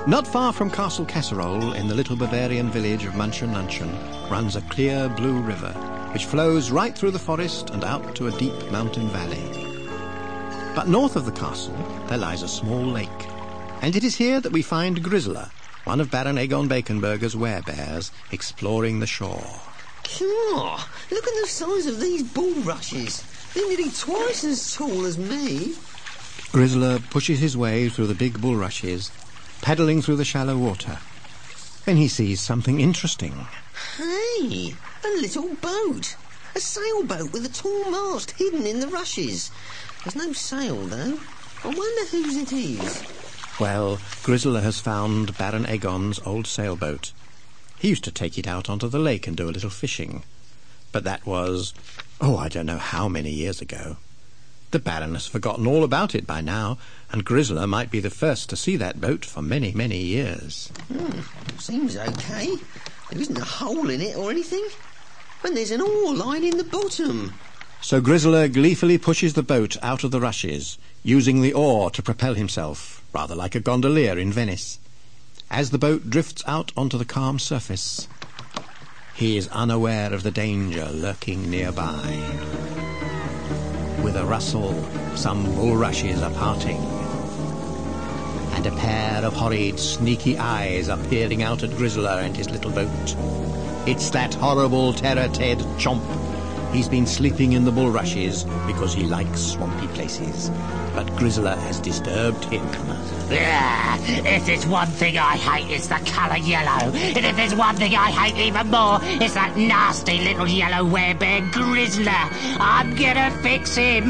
Not far from Castle Casserole, in the little Bavarian village of München, runs a clear blue river, which flows right through the forest and out to a deep mountain valley. But north of the castle, there lies a small lake, and it is here that we find Grizzler, one of Baron Egon Baconburger's werebears, exploring the shore. God, look at the size of these bulrushes. They're nearly twice as tall as me. Grizzler pushes his way through the big bulrushes, paddling through the shallow water. Then he sees something interesting. Hey, a little boat. A sailboat with a tall mast hidden in the rushes. There's no sail, though. I wonder whose it is. Well, Grizzler has found Baron Egon's old sailboat. He used to take it out onto the lake and do a little fishing. But that was, I don't know how many years ago. The Baron has forgotten all about it by now, and Grizzler might be the first to see that boat for many, many years. Seems okay. There isn't a hole in it or anything. And there's an oar line in the bottom. So Grizzler gleefully pushes the boat out of the rushes, using the oar to propel himself, rather like a gondolier in Venice. As the boat drifts out onto the calm surface, he is unaware of the danger lurking nearby. With a rustle, some bulrushes are parting, and a pair of horrid, sneaky eyes are peering out at Grizzler and his little boat. It's that horrible terror-Ted Chomp. He's been sleeping in the bulrushes because he likes swampy places, but Grizzler has disturbed him. If there's one thing I hate, it's the colour yellow. And if there's one thing I hate even more, it's that nasty little yellow werebear Grizzler. I'm gonna fix him.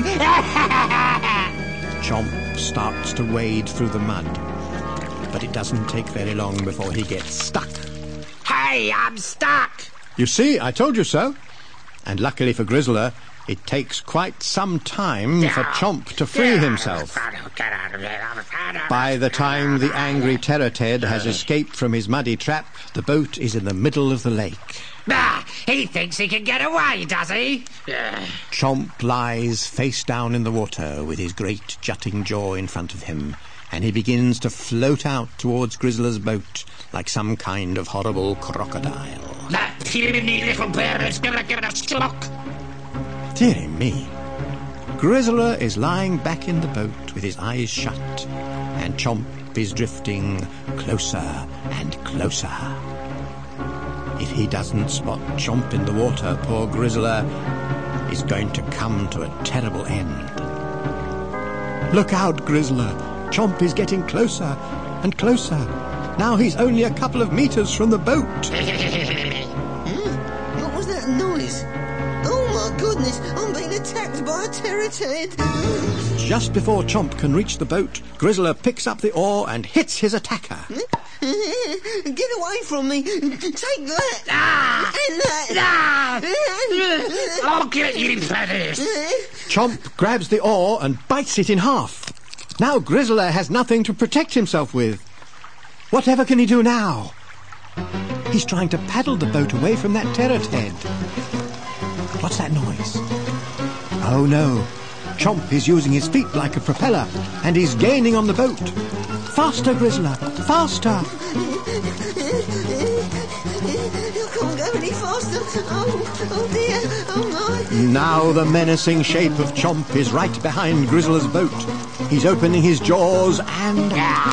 Chomp starts to wade through the mud, but it doesn't take very long before he gets stuck. Hey, I'm stuck. You see, I told you so. And luckily for Grizzler, it takes quite some time for Chomp to free himself. By the time the angry terror-Ted has escaped from his muddy trap, the boat is in the middle of the lake. He thinks he can get away, does he? Chomp lies face down in the water with his great jutting jaw in front of him, and he begins to float out towards Grizzler's boat like some kind of horrible crocodile. That puny little bear is gonna get a shock. Dear me. Grizzler is lying back in the boat with his eyes shut, and Chomp is drifting closer and closer. If he doesn't spot Chomp in the water, poor Grizzler is going to come to a terrible end. Look out, Grizzler. Chomp is getting closer and closer. Now he's only a couple of meters from the boat. What was that noise? Oh my goodness, I'm being attacked by a terror-Ted. Just before Chomp can reach the boat, Grizzler picks up the oar and hits his attacker. Get away from me. Take that. And that. I'll get you for this. Chomp grabs the oar and bites it in half. Now Grizzler has nothing to protect himself with. Whatever can he do now? He's trying to paddle the boat away from that terror-Ted. What's that noise? Oh no, Chomp is using his feet like a propeller, and he's gaining on the boat. Faster, Grizzler, faster! I can't go any faster. Oh dear, oh my. Now the menacing shape of Chomp is right behind Grizzler's boat. He's opening his jaws and...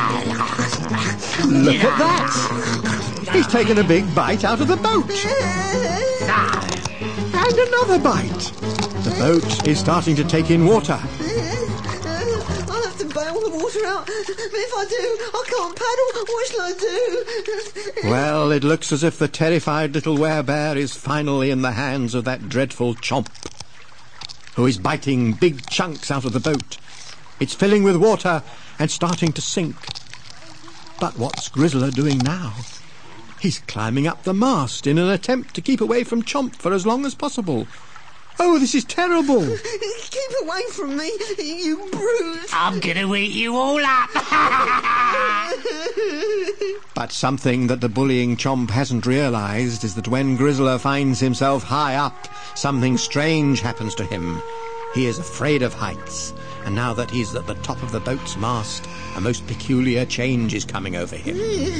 Look at that! He's taken a big bite out of the boat. And another bite. The boat is starting to take in water. I'll have to bail the water out. But if I do, I can't paddle. What shall I do? Well, it looks as if the terrified little werebear is finally in the hands of that dreadful Chomp, who is biting big chunks out of the boat. It's filling with water and starting to sink. But what's Grizzler doing now? He's climbing up the mast in an attempt to keep away from Chomp for as long as possible. Oh, this is terrible. Keep away from me, you brute. I'm gonna eat you all up. But something that the bullying Chomp hasn't realised is that when Grizzler finds himself high up, something strange happens to him. He is afraid of heights, and now that he's at the top of the boat's mast, a most peculiar change is coming over him.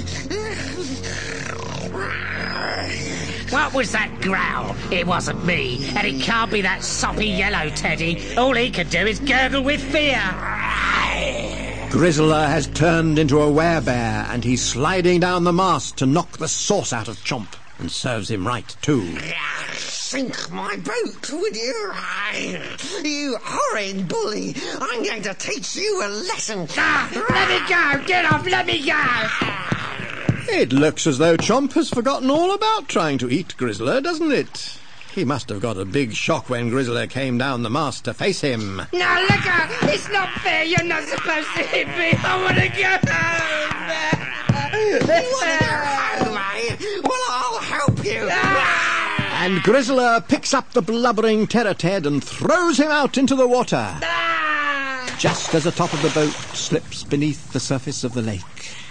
What was that growl? It wasn't me, and it can't be that soppy yellow Teddy. All he could do is gurgle with fear. Grizzler has turned into a werebear, and he's sliding down the mast to knock the sauce out of Chomp, and serves him right, too. Sink my boat, would you? You horrid bully! I'm going to teach you a lesson. Let me go! Get off! Let me go! It looks as though Chomp has forgotten all about trying to eat Grizzler, doesn't it? He must have got a big shock when Grizzler came down the mast to face him. Now, look out! It's not fair! You're not supposed to hit me! I want to go home! You want to go home, eh? Well, I'll help you. And Grizzler picks up the blubbering Terror Ted and throws him out into the water, just as the top of the boat slips beneath the surface of the lake.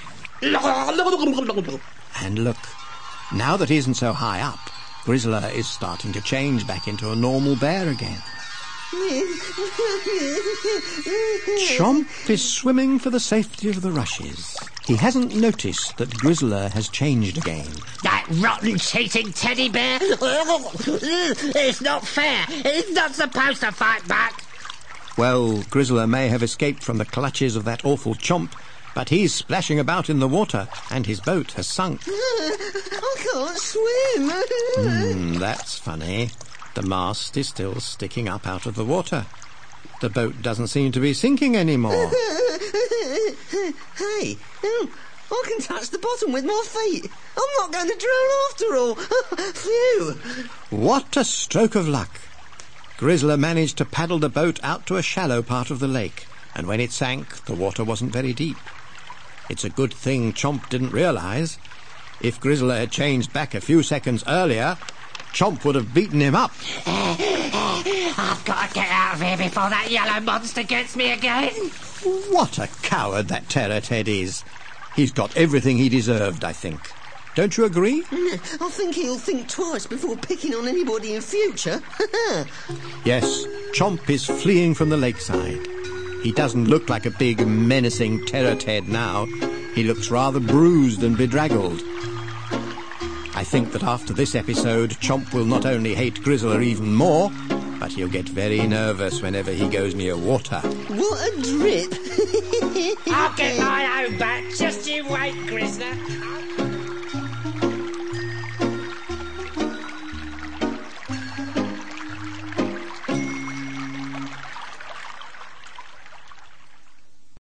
And look, now that he isn't so high up, Grizzler is starting to change back into a normal bear again. Chomp is swimming for the safety of the rushes. He hasn't noticed that Grizzler has changed again. That rotten, cheating teddy bear! It's not fair! He's not supposed to fight back! Well, Grizzler may have escaped from the clutches of that awful Chomp, but he's splashing about in the water, and his boat has sunk. I can't swim. That's funny. The mast is still sticking up out of the water. The boat doesn't seem to be sinking anymore. Hey, I can touch the bottom with my feet. I'm not going to drown after all. Phew. What a stroke of luck. Grizzler managed to paddle the boat out to a shallow part of the lake, and when it sank, the water wasn't very deep. It's a good thing Chomp didn't realise. If Grizzler had changed back a few seconds earlier, Chomp would have beaten him up. I've got to get out of here before that yellow monster gets me again. What a coward that Terror Ted is. He's got everything he deserved, I think. Don't you agree? I think he'll think twice before picking on anybody in future. Yes, Chomp is fleeing from the lakeside. He doesn't look like a big, menacing Terror Ted now. He looks rather bruised and bedraggled. I think that after this episode, Chomp will not only hate Grizzler even more, but he'll get very nervous whenever he goes near water. What a drip! I'll get my own back. Just you wait, Grizzler.